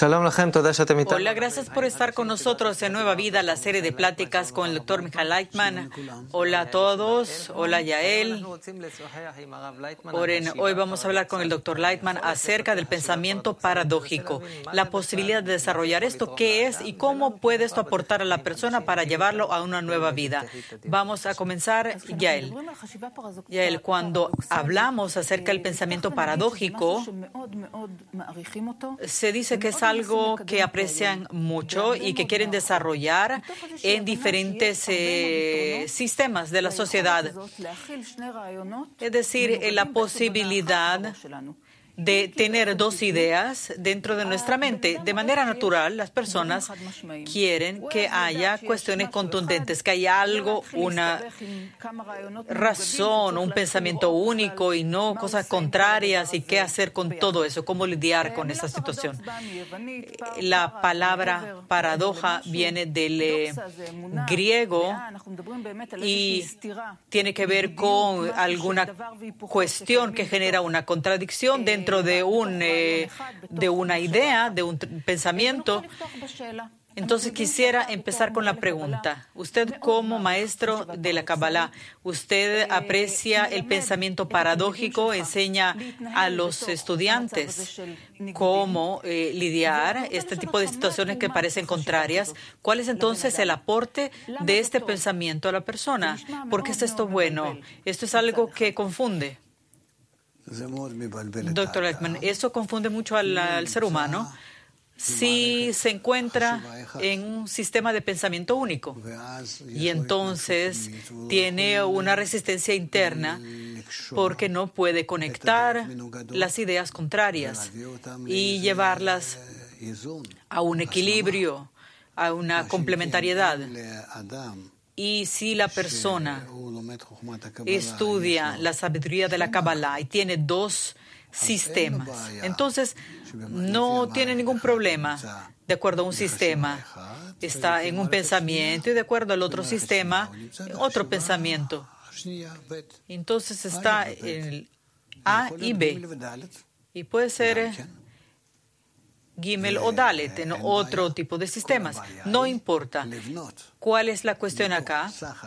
Hola, gracias por estar con nosotros en Nueva Vida, la serie de pláticas con el Dr. Michael Lightman. Hola a todos, hola Yael. Hoy vamos a hablar con el Dr. Lightman acerca del pensamiento paradójico, la posibilidad de desarrollar esto, qué es y cómo puede esto aportar a la persona para llevarlo a una nueva vida. Vamos a comenzar, Yael. Yael, cuando hablamos acerca del pensamiento paradójico, se dice que es algo que aprecian mucho y que quieren desarrollar en diferentes sistemas de la sociedad. Es decir, la posibilidad de tener dos ideas dentro de nuestra mente. De manera natural, las personas quieren que haya cuestiones contundentes, que haya algo, una razón, un pensamiento único y no cosas contrarias, y qué hacer con todo eso, cómo lidiar con esa situación. La palabra paradoja viene del griego y tiene que ver con alguna cuestión que genera una contradicción dentro de una idea, de un pensamiento. Entonces quisiera empezar con la pregunta. Usted, como maestro de la Kabbalah, ¿usted aprecia el pensamiento paradójico? ¿Enseña a los estudiantes cómo lidiar este tipo de situaciones que parecen contrarias? ¿Cuál es entonces el aporte de este pensamiento a la persona? ¿Por qué es esto bueno? Esto es algo que confunde. Doctor Lightman, eso confunde mucho al ser humano si se encuentra en un sistema de pensamiento único y entonces tiene una resistencia interna porque no puede conectar las ideas contrarias y llevarlas a un equilibrio, a una complementariedad. Y si la persona estudia la sabiduría de la Kabbalah y tiene dos sistemas, entonces no tiene ningún problema. De acuerdo a un sistema, está en un pensamiento y de acuerdo al otro sistema, otro pensamiento. Entonces está en el A y B. Y puede ser Gimel o Dalet, en otro tipo de sistemas. No importa. ¿Cuál es la cuestión acá?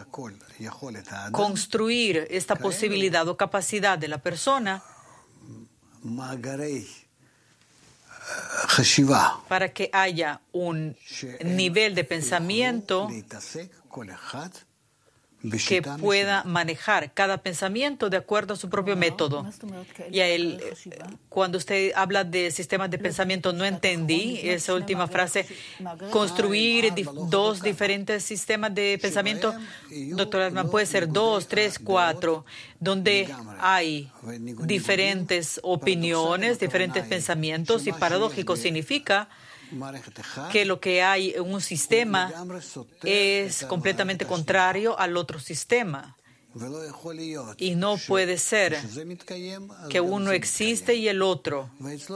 Construir esta posibilidad o capacidad de la persona para que haya un nivel de pensamiento que pueda manejar cada pensamiento de acuerdo a su propio método. Y cuando usted habla de sistemas de pensamiento, no entendí esa última frase. Construir dos diferentes sistemas de pensamiento, doctor Altman, puede ser 2, 3, 4, donde hay diferentes opiniones, diferentes pensamientos, y paradójico significa que lo que hay en un sistema es completamente contrario al otro sistema. Y no puede ser que uno existe y el otro.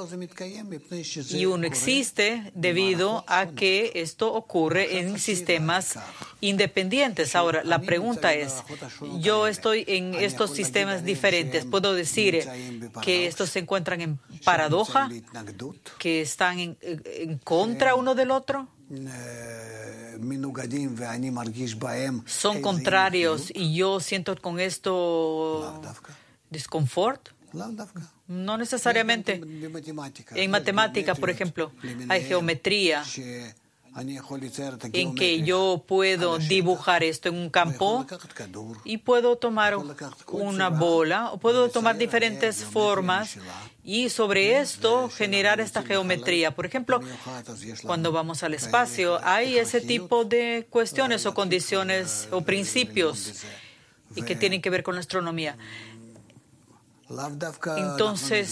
Y uno existe debido a que esto ocurre en sistemas independientes. Ahora, la pregunta es, yo estoy en estos sistemas diferentes. ¿Puedo decir que estos se encuentran en paradoja? ¿Que están en contra uno del otro? Son contrarios y yo siento con esto desconfort. No necesariamente. En matemática, por ejemplo, hay geometría en que yo puedo dibujar esto en un campo y puedo tomar una bola o puedo tomar diferentes formas y sobre esto generar esta geometría. Por ejemplo, cuando vamos al espacio hay ese tipo de cuestiones o condiciones o principios y que tienen que ver con la astronomía. Entonces,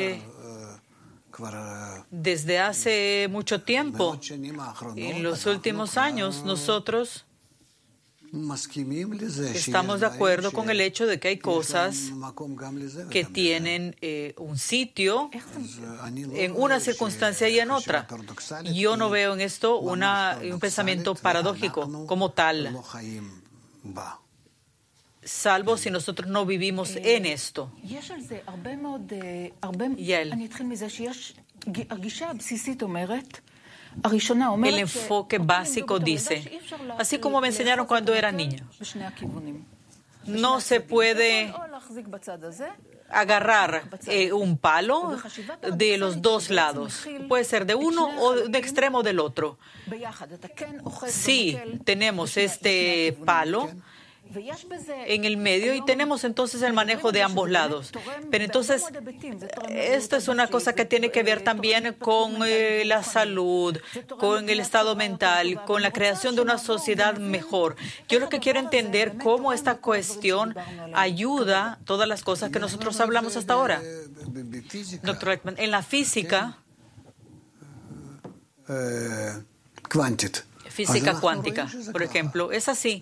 desde hace mucho tiempo, en los últimos años, nosotros estamos de acuerdo con el hecho de que hay cosas que tienen un sitio en una circunstancia y en otra. Yo no veo en esto un pensamiento paradójico como tal. salvo si nosotros no vivimos en esto. Y el enfoque básico dice, así como me enseñaron cuando era niño, no se puede agarrar un palo de los dos lados. Puede ser de uno o de extremo del otro. Sí, tenemos este palo en el medio y tenemos entonces el manejo de ambos lados. Pero entonces, esto es una cosa que tiene que ver también con la salud, con el estado mental, con la creación de una sociedad mejor. Yo lo que quiero entender cómo esta cuestión ayuda a todas las cosas que nosotros hablamos hasta ahora. Doctor Reitman, en la física cuántica, por ejemplo, es así.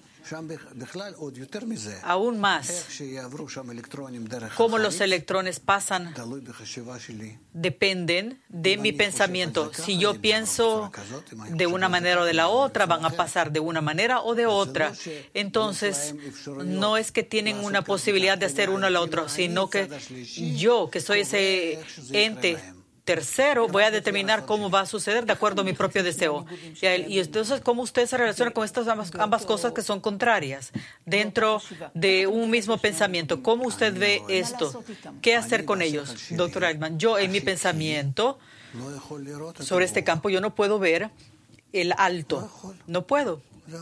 Aún más, cómo los electrones pasan dependen de mi pensamiento. Si yo pienso de una manera o de la otra, van a pasar de una manera o de otra. Entonces, no es que tienen una posibilidad de hacer uno o la otra, sino que yo, que soy ese ente tercero, voy a determinar cómo va a suceder de acuerdo a mi propio deseo. Y entonces, ¿cómo usted se relaciona con estas ambas cosas que son contrarias dentro de un mismo pensamiento? ¿Cómo usted ve esto? ¿Qué hacer con ellos? Doctor Reitman, yo en mi pensamiento sobre este campo, yo no puedo ver el alto. No puedo.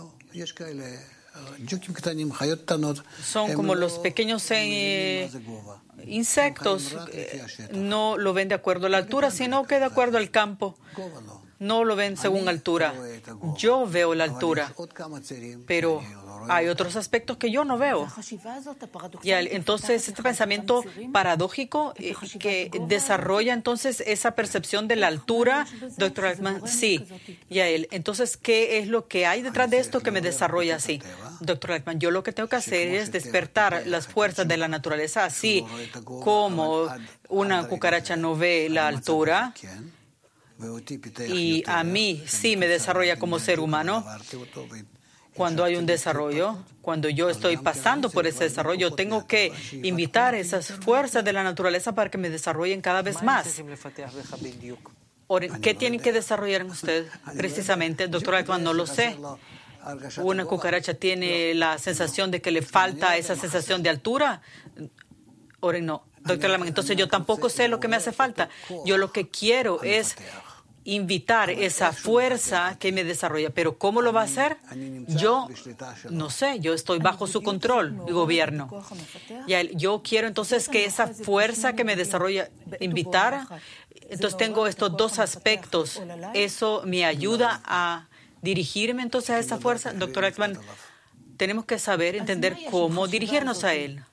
Son como los pequeños insectos, no lo ven de acuerdo a la altura, sino que de acuerdo al campo. No lo ven según altura. Yo veo la altura, pero hay otros aspectos que yo no veo. Y entonces este pensamiento paradójico que desarrolla entonces esa percepción de la altura, doctor Reitman, sí. Y entonces, ¿qué es lo que hay detrás de esto que me desarrolla así? Doctor Reitman, yo lo que tengo que hacer es despertar las fuerzas de la naturaleza, así como una cucaracha no ve la altura. Y a mí sí me desarrolla como ser humano. Cuando hay un desarrollo, cuando yo estoy pasando por ese desarrollo, tengo que invitar esas fuerzas de la naturaleza para que me desarrollen cada vez más. ¿Qué tienen que desarrollar en usted? Precisamente, doctor Reitman, no lo sé. ¿Una cucaracha tiene la sensación de que le falta esa sensación de altura? No. Doctor Reitman, entonces yo tampoco sé lo que me hace falta. Yo lo que quiero es invitar esa fuerza que me desarrolla. ¿Pero cómo lo va a hacer? Yo no sé, yo estoy bajo su control y gobierno. Yo quiero entonces que esa fuerza que me desarrolla, invitar. Entonces tengo estos dos aspectos. Eso me ayuda a dirigirme entonces a esa fuerza. Doctor Reitman, tenemos que saber, entender cómo dirigirnos a él.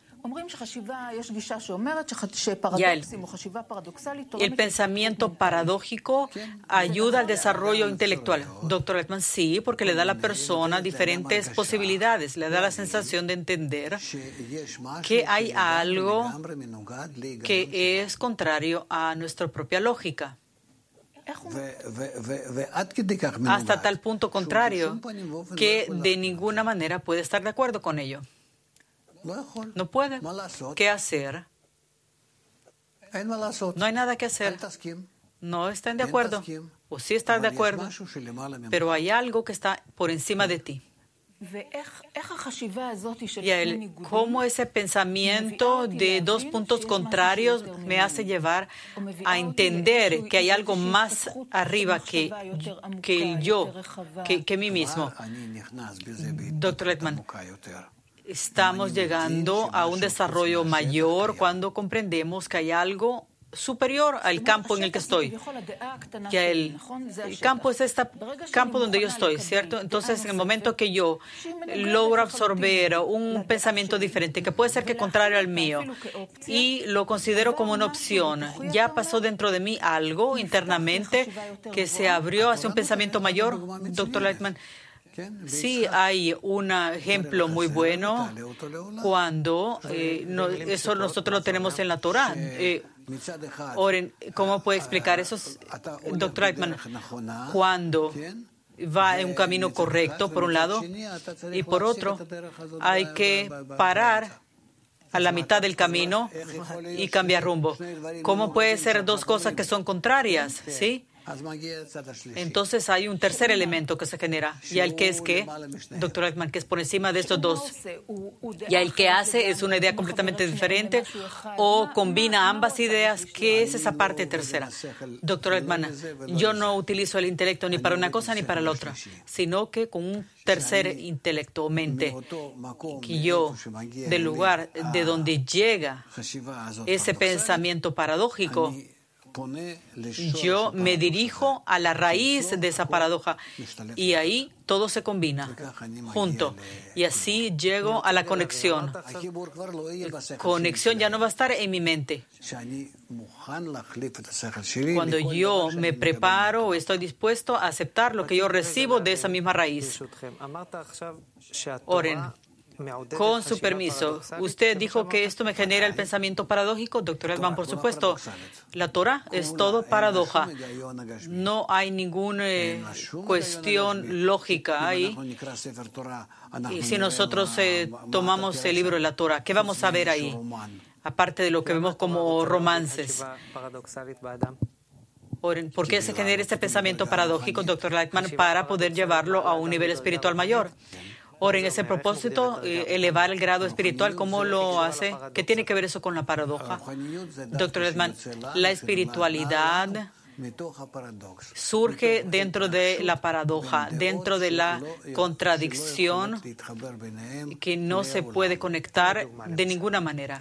El pensamiento paradójico ayuda al desarrollo intelectual. Doctor Reitman, sí, porque le da a la persona diferentes posibilidades, le da la sensación de entender que hay algo que es contrario a nuestra propia lógica. Hasta tal punto contrario que de ninguna manera puede estar de acuerdo con ello. No puede. ¿Qué hacer? No hay nada que hacer. No están de acuerdo. O sí están de acuerdo, pero hay algo que está por encima de ti. Y cómo ese pensamiento de dos puntos contrarios me hace llevar a entender que hay algo más arriba que el yo, que mí mismo. Doctor Reitman, estamos llegando a un desarrollo mayor cuando comprendemos que hay algo superior al campo en el que estoy. Que el campo es este campo donde yo estoy, ¿cierto? Entonces, en el momento que yo logro absorber un pensamiento diferente, que puede ser que contrario al mío, y lo considero como una opción, ya pasó dentro de mí algo internamente que se abrió hacia un pensamiento mayor, doctor Reitman. Sí, hay un ejemplo muy bueno cuando eso nosotros lo tenemos en la Torá. ¿Cómo puede explicar eso, doctor Reitman? Cuando va en un camino correcto, por un lado, y por otro, hay que parar a la mitad del camino y cambiar rumbo. ¿Cómo puede ser dos cosas que son contrarias? ¿Sí? Entonces hay un tercer elemento que se genera, y el que es que, Dr. Altman, que es por encima de estos dos, y el que hace es una idea completamente diferente o combina ambas ideas. ¿Qué es esa parte tercera? Dr. Altman, yo no utilizo el intelecto ni para una cosa ni para la otra, sino que con un tercer intelecto o mente, que yo, del lugar de donde llega ese pensamiento paradójico, yo me dirijo a la raíz de esa paradoja y ahí todo se combina junto. Y así llego a la conexión. Conexión ya no va a estar en mi mente. Cuando yo me preparo o estoy dispuesto a aceptar lo que yo recibo de esa misma raíz. Oren. Con su permiso, usted dijo que esto me genera el pensamiento paradójico. Dr. Altman, por supuesto, la Torah es todo paradoja. No hay ninguna cuestión lógica ahí. Y si nosotros tomamos el libro de la Torah, ¿qué vamos a ver ahí? Aparte de lo que vemos como romances. ¿Por qué se genera este pensamiento paradójico, Dr. Altman, para poder llevarlo a un nivel espiritual mayor? Ahora, en ese propósito, elevar el grado espiritual, ¿cómo lo hace? ¿Qué tiene que ver eso con la paradoja? Dr. Altman, la espiritualidad surge dentro de la paradoja, dentro de la contradicción que no se puede conectar de ninguna manera.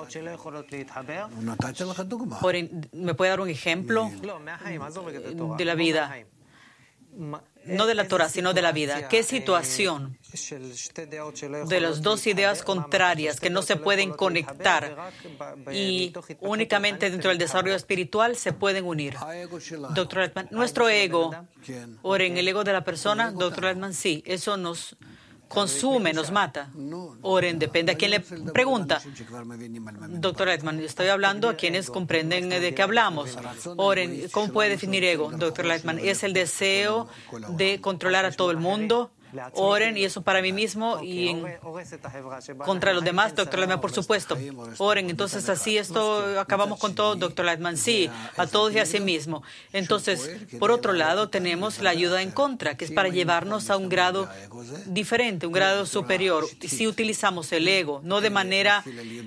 ¿Me puede dar un ejemplo de la vida? No de la Torah, sino de la vida. ¿Qué situación de las dos ideas contrarias que no se pueden conectar y únicamente dentro del desarrollo espiritual se pueden unir? Dr. Altman, nuestro ego, o en el ego de la persona, Dr. Altman, sí, eso nos consume, nos mata. Oren, depende a quién le pregunta. Dr. Altman, estoy hablando a quienes comprenden de qué hablamos. Oren, ¿cómo puede definir ego? Dr. Altman, es el deseo de controlar a todo el mundo. Oren, y eso para mí mismo y contra los demás, Dr. Altman, por supuesto. Oren, entonces así esto acabamos con todo, Dr. Altman, sí, a todos y a sí mismo. Entonces, por otro lado, tenemos la ayuda en contra, que es para llevarnos a un grado diferente, un grado superior. Si utilizamos el ego, no de manera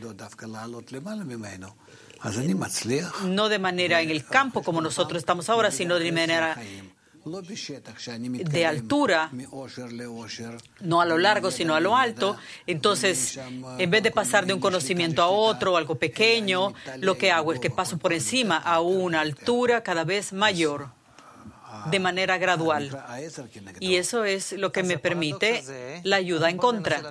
en el campo como nosotros estamos ahora, sino de manera de altura, no a lo largo, sino a lo alto. Entonces, en vez de pasar de un conocimiento a otro, algo pequeño, lo que hago es que paso por encima a una altura cada vez mayor, de manera gradual. Y eso es lo que me permite la ayuda en contra.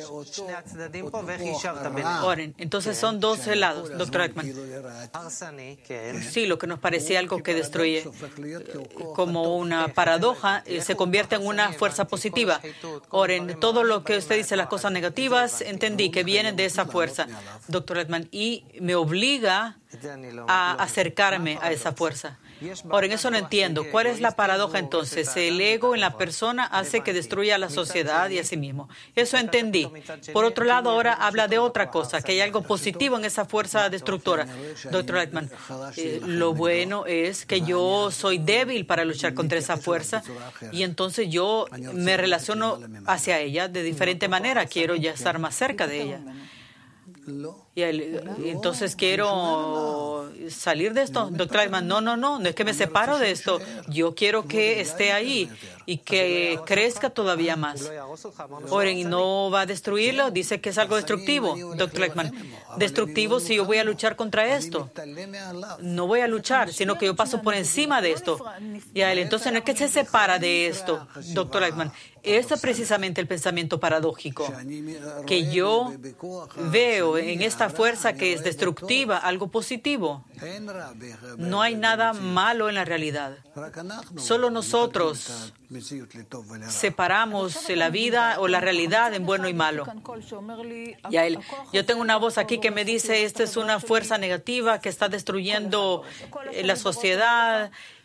Entonces son dos lados, Dr. Altman. Sí, lo que nos parecía algo que destruye como una paradoja se convierte en una fuerza positiva. Oren, todo lo que usted dice, las cosas negativas, entendí que vienen de esa fuerza, Dr. Altman, y me obliga a acercarme a esa fuerza. Ahora, en eso no entiendo. ¿Cuál es la paradoja entonces? El ego en la persona hace que destruya a la sociedad y a sí mismo. Eso entendí. Por otro lado, ahora habla de otra cosa, que hay algo positivo en esa fuerza destructora. Dr. Altman, lo bueno es que yo soy débil para luchar contra esa fuerza y entonces yo me relaciono hacia ella de diferente manera. Quiero ya estar más cerca de ella. Y entonces quiero salir de esto. Dr. Altman, no es que me separo de esto. Yo quiero que esté ahí y que crezca todavía más. Oren, ¿y no va a destruirlo? Dice que es algo destructivo. Dr. Altman, destructivo si yo voy a luchar contra esto. No voy a luchar, sino que yo paso por encima de esto. Y a él, entonces no es que se separa de esto, Dr. Altman. Ese es precisamente el pensamiento paradójico, que yo veo en esta fuerza que es destructiva algo positivo. No hay nada malo en la realidad. Solo nosotros separamos la vida o la realidad en bueno y malo. Y a él, yo tengo una voz aquí que me dice, esta es una fuerza negativa que está destruyendo la sociedad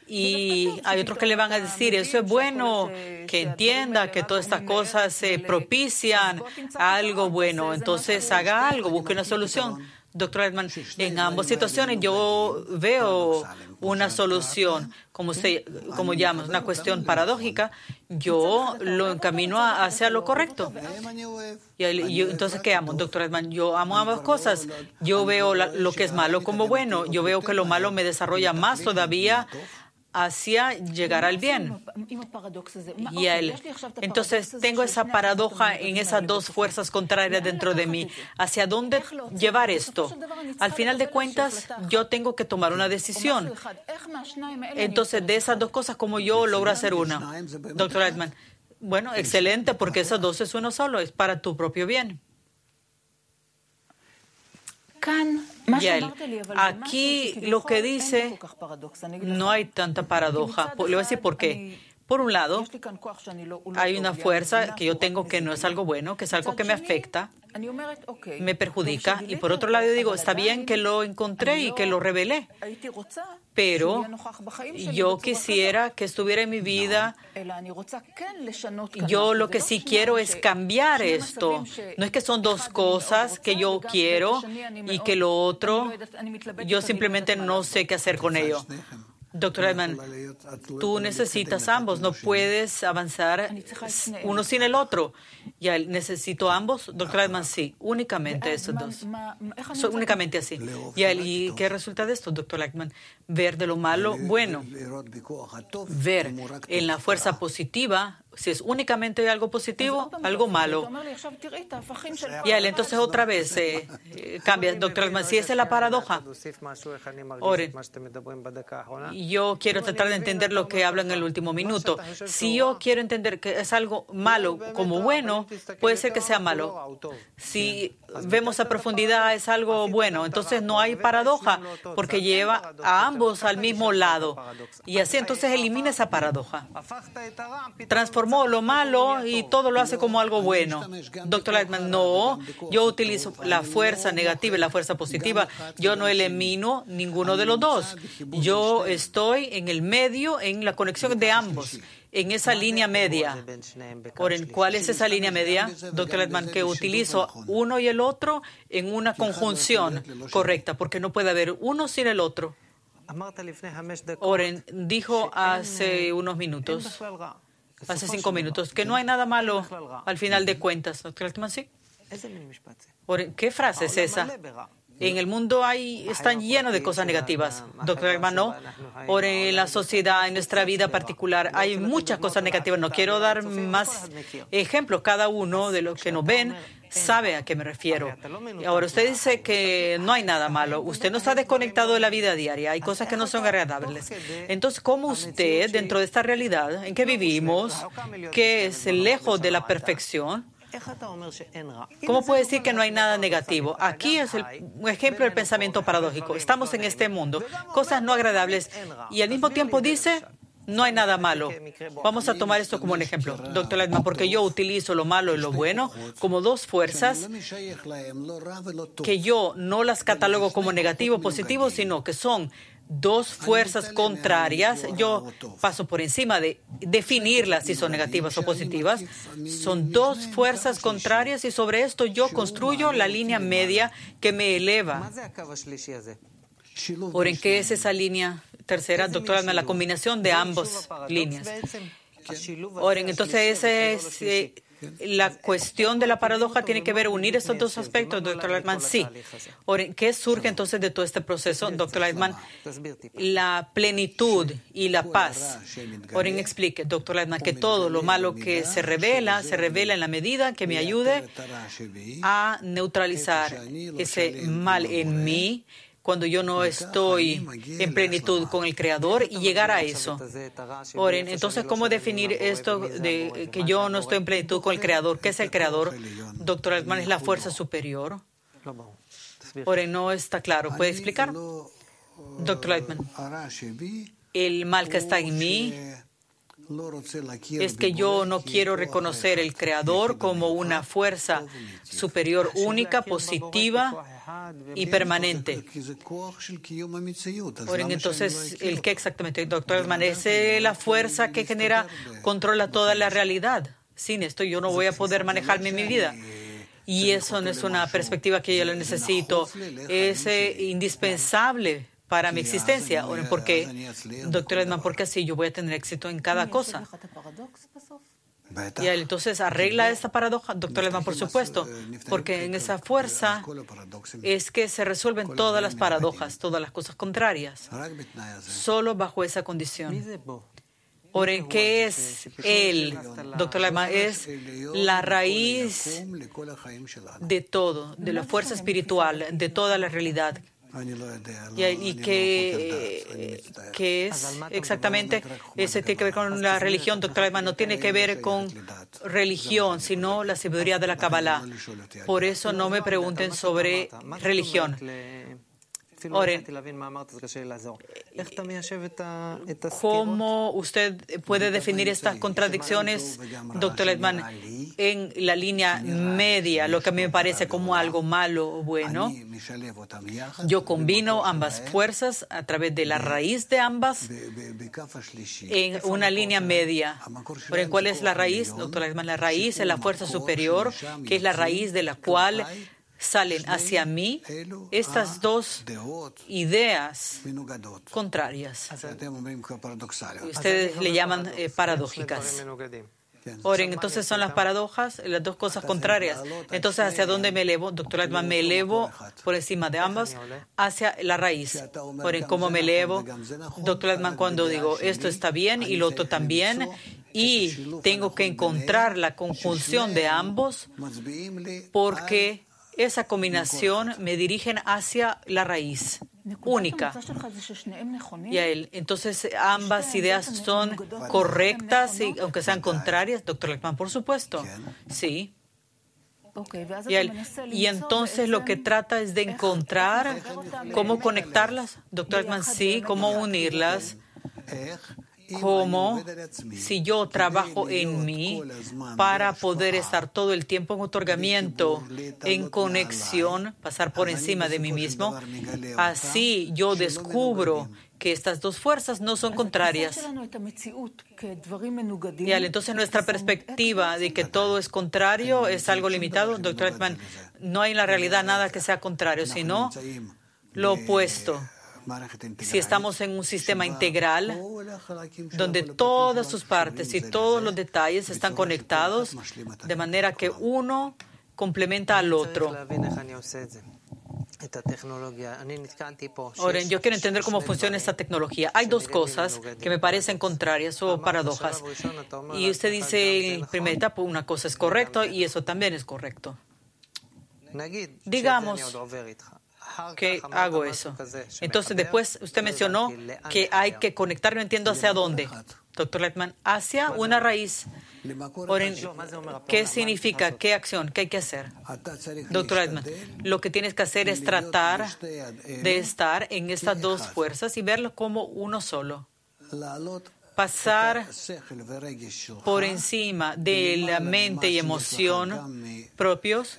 Y hay otros que le van a decir, eso es bueno, que entienda que todas estas cosas se propician a algo bueno. Entonces haga algo, busque una solución. Doctor Altman, en ambas situaciones yo veo una solución, como llama, una cuestión paradójica, yo lo encamino hacia lo correcto. Entonces, ¿qué amo, doctor Altman? Yo amo ambas cosas. Yo veo lo que es malo como bueno. Yo veo que lo malo me desarrolla más todavía hacia llegar al bien. Entonces, tengo esa paradoja en esas dos fuerzas contrarias dentro de mí. ¿Hacia dónde llevar esto? Al final de cuentas, yo tengo que tomar una decisión. Entonces, de esas dos cosas, ¿cómo yo logro hacer una? Doctor Altman, bueno, excelente, porque esas dos es uno solo, es para tu propio bien. Aquí lo que dice, no hay tanta paradoja. Le voy a decir por qué. Por un lado, hay una fuerza que yo tengo que no es algo bueno, que es algo que me afecta, me perjudica. Y por otro lado, yo digo, está bien que lo encontré y que lo revelé, pero yo quisiera que estuviera en mi vida. Yo lo que sí quiero es cambiar esto. No es que son dos cosas que yo quiero y que lo otro, yo simplemente no sé qué hacer con ello. Doctor Altman, tú necesitas ambos, no puedes avanzar uno sin el otro. Ya necesito ambos, doctor Altman, sí, únicamente esos dos. Únicamente así. ¿Y qué resulta de esto, doctor Altman? Ver de lo malo bueno, ver en la fuerza positiva, si es únicamente algo positivo, algo malo. Entonces otra vez cambia, doctor Altman, si esa es la paradoja. Yo quiero tratar de entender lo que habla en el último minuto. Si yo quiero entender que es algo malo como bueno, puede ser que sea malo. Si vemos a profundidad es algo bueno, entonces no hay paradoja, porque lleva a ambos al mismo lado. Y así entonces elimina esa paradoja. Transformó lo malo y todo lo hace como algo bueno. Doctor Altman, no, yo utilizo la fuerza negativa y la fuerza positiva. Yo no elimino ninguno de los dos. Yo estoy en el medio, en la conexión de ambos, en esa línea media. ¿Cuál es esa línea media, doctor Altman? Que utilizo uno y el otro en una conjunción correcta, porque no puede haber uno sin el otro. Oren dijo hace unos minutos, hace 5 minutos, que no hay nada malo al final de cuentas. Doctor Altman, ¿sí? Oren, ¿qué frase es esa? En el mundo están llenos de cosas negativas, doctor hermano. O en la sociedad, en nuestra vida particular, hay muchas cosas negativas. No quiero dar más ejemplos. Cada uno de los que nos ven sabe a qué me refiero. Y ahora usted dice que no hay nada malo. Usted no está desconectado de la vida diaria. Hay cosas que no son agradables. Entonces, ¿cómo usted, dentro de esta realidad en que vivimos, que es lejos de la perfección, cómo puede decir que no hay nada negativo? Aquí es un ejemplo del pensamiento paradójico. Estamos en este mundo, cosas no agradables, y al mismo tiempo dice, no hay nada malo. Vamos a tomar esto como un ejemplo, doctor Altman, porque yo utilizo lo malo y lo bueno como dos fuerzas que yo no las catalogo como negativo o positivo, sino que son dos fuerzas contrarias. Yo paso por encima de definirlas si son negativas o positivas. Son dos fuerzas contrarias y sobre esto yo construyo la línea media que me eleva. ¿Por en qué es esa línea tercera, doctor Altman? La combinación de ambas líneas. Entonces ese es... La cuestión de la paradoja tiene que ver unir estos dos aspectos, doctor Altman. Sí. ¿Qué surge entonces de todo este proceso, doctor Altman? La plenitud y la paz. Explique, doctor Altman, que todo lo malo que se revela en la medida que me ayude a neutralizar ese mal en mí, cuando yo no estoy en plenitud con el Creador, y llegar a eso. Entonces, ¿cómo definir esto de que yo no estoy en plenitud con el Creador? ¿Qué es el Creador? Doctor Altman, es la fuerza superior. No está claro. ¿Puede explicar? Doctor Altman, el mal que está en mí es que yo no quiero reconocer el Creador como una fuerza superior única, positiva y permanente. Entonces, ¿el qué exactamente, doctor Edman? Es la fuerza que controla toda la realidad. Sin esto yo no voy a poder manejarme en mi vida. Y eso no es una perspectiva que yo lo necesito. Es indispensable para mi existencia. ¿Por qué, doctor Edman? Porque así yo voy a tener éxito en cada cosa. Y entonces arregla esta paradoja, doctor Edman, por supuesto, porque en esa fuerza es que se resuelven todas las paradojas, todas las cosas contrarias, solo bajo esa condición. Ahora, ¿qué es él, doctor Edman? Es la raíz de todo, de la fuerza espiritual, de toda la realidad. ¿Y qué es exactamente? Ese tiene que ver con la religión, doctor Edman. No tiene que ver con religión, sino la sabiduría de la Kabbalah. Por eso no me pregunten sobre religión. Ahora, ¿cómo usted puede definir estas contradicciones, doctor Edman, en la línea media, lo que a mí me parece como algo malo o bueno? Yo combino ambas fuerzas a través de la raíz de ambas en una línea media. ¿Cuál es la raíz, doctor Edman? La raíz es la fuerza superior, que es la raíz de la cual salen hacia mí estas dos ideas contrarias. Ustedes le llaman paradójicas. Ahora, entonces son las paradojas, las dos cosas contrarias. Entonces, ¿hacia dónde me elevo? Doctor Edman, me elevo por encima de ambas hacia la raíz. Ahora, ¿cómo me elevo? Doctor Edman, cuando digo esto está bien y lo otro también, y tengo que encontrar la conjunción de ambos, porque esa combinación me dirigen hacia la raíz única. Y a él. Entonces, ambas ideas son correctas, aunque sean contrarias, doctor Lechman, por supuesto. Sí. Y entonces lo que trata es de encontrar cómo conectarlas, doctor Lechman, sí, cómo unirlas. Como si yo trabajo en mí para poder estar todo el tiempo en otorgamiento, en conexión, pasar por encima de mí mismo. Así yo descubro que estas dos fuerzas no son contrarias. Y entonces nuestra perspectiva de que todo es contrario es algo limitado. Doctor Edman, no hay en la realidad nada que sea contrario, sino lo opuesto. Si estamos en un sistema integral donde todas sus partes y todos los detalles están conectados de manera que uno complementa al otro. Ahora, yo quiero entender cómo funciona esta tecnología. Hay dos cosas que me parecen contrarias o paradojas. Y usted dice en primera etapa una cosa es correcta y eso también es correcto. Digamos que hago eso. Entonces, después usted mencionó que hay que conectar, no entiendo hacia dónde, doctor Lechman, hacia una raíz. ¿Qué significa? ¿Qué acción? ¿Qué hay que hacer? Doctor Lechman, lo que tienes que hacer es tratar de estar en estas dos fuerzas y verlo como uno solo. Pasar por encima de la mente y emoción propios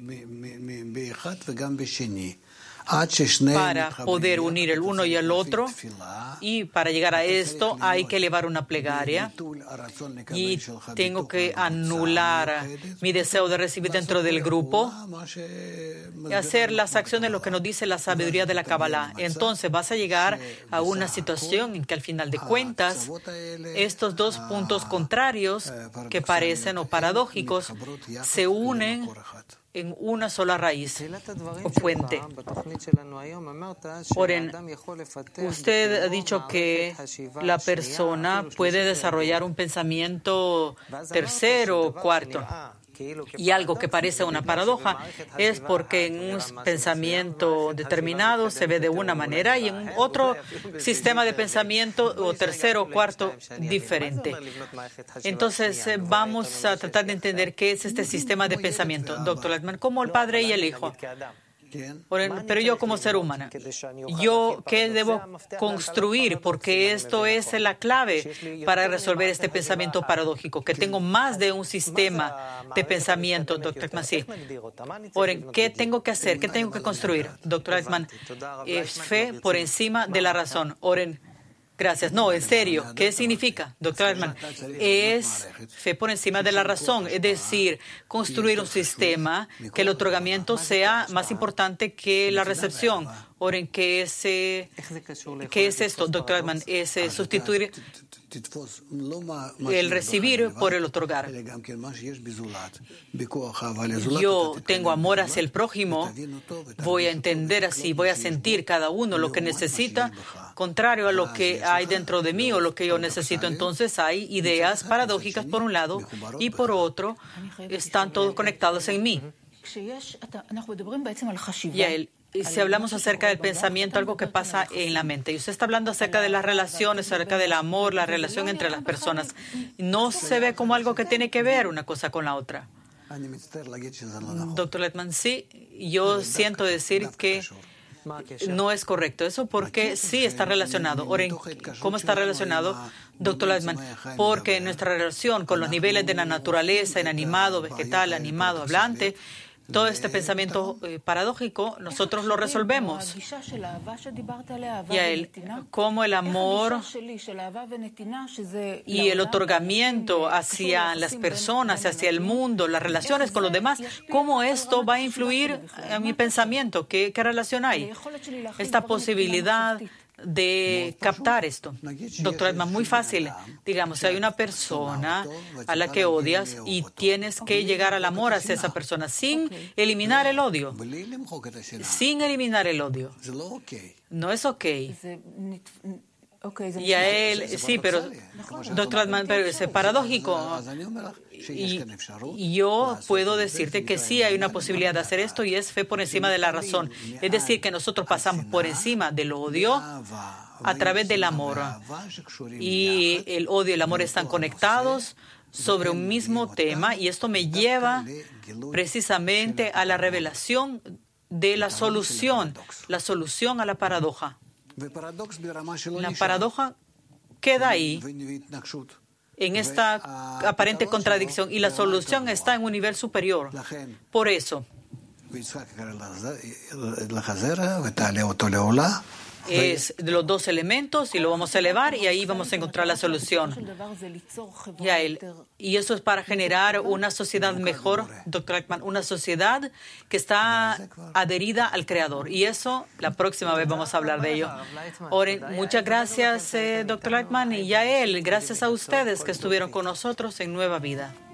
para poder unir el uno y el otro, y para llegar a esto hay que elevar una plegaria y tengo que anular mi deseo de recibir dentro del grupo y hacer las acciones, lo que nos dice la sabiduría de la Kabbalah. Entonces vas a llegar a una situación en que al final de cuentas estos dos puntos contrarios que parecen o paradójicos se unen en una sola raíz o fuente. Usted ha dicho que la persona puede desarrollar un pensamiento tercero o cuarto. Y algo que parece una paradoja es porque en un pensamiento determinado se ve de una manera y en otro sistema de pensamiento o tercero o cuarto diferente. Entonces vamos a tratar de entender qué es este sistema de pensamiento. Doctor Lechman, como el Padre y el Hijo. Pero yo como ser humano, ¿yo qué debo construir? Porque esto es la clave para resolver este pensamiento paradójico, que tengo más de un sistema de pensamiento, Dr. Altman. Sí. Oren, ¿qué tengo que hacer? ¿Qué tengo que construir? Dr. Altman, fe por encima de la razón. Oren, gracias. No, en serio, ¿qué significa, Dr. Altman? Es fe por encima de la razón, es decir, construir un sistema que el otorgamiento sea más importante que la recepción. Oren, ¿qué es esto, Dr. Altman? Es sustituir el recibir por el otorgar. Yo tengo amor hacia el prójimo, voy a entender así, voy a sentir cada uno lo que necesita, contrario a lo que hay dentro de mí o lo que yo necesito. Entonces hay ideas paradójicas por un lado y por otro están todos conectados en mí. Y si hablamos acerca del pensamiento, algo que pasa en la mente, y usted está hablando acerca de las relaciones, acerca del amor, la relación entre las personas, no se ve como algo que tiene que ver una cosa con la otra. Dr. Altman, sí, yo siento decir que no es correcto eso porque sí está relacionado. Oren, ¿cómo está relacionado, Dr. Altman? Porque nuestra relación con los niveles de la naturaleza, inanimado, vegetal, animado, hablante, todo este pensamiento paradójico, nosotros lo resolvemos. Y a él, como el amor y el otorgamiento hacia las personas, hacia el mundo, las relaciones con los demás, cómo esto va a influir en mi pensamiento, ¿qué relación hay? Esta posibilidad de captar esto. Doctor Altman, muy fácil. Digamos, si hay una persona a la que odias y tienes que llegar al amor hacia esa persona sin eliminar el odio. Sin eliminar el odio. No es ok. Y a él, sí, pero, Dr. Altman, pero es paradójico. Y yo puedo decirte que sí hay una posibilidad de hacer esto y es fe por encima de la razón. Es decir, que nosotros pasamos por encima del odio a través del amor. Y el odio y el amor están conectados sobre un mismo tema y esto me lleva precisamente a la revelación de la solución a la paradoja. La paradoja queda ahí, en esta aparente contradicción, y la solución está en un nivel superior. Por eso, es de los dos elementos y lo vamos a elevar y ahí vamos a encontrar la solución. Y eso es para generar una sociedad mejor, Dr. Altman, una sociedad que está adherida al Creador. Y eso, la próxima vez vamos a hablar de ello. Oren, muchas gracias, Dr. Altman, y Yael, gracias a ustedes que estuvieron con nosotros en Nueva Vida.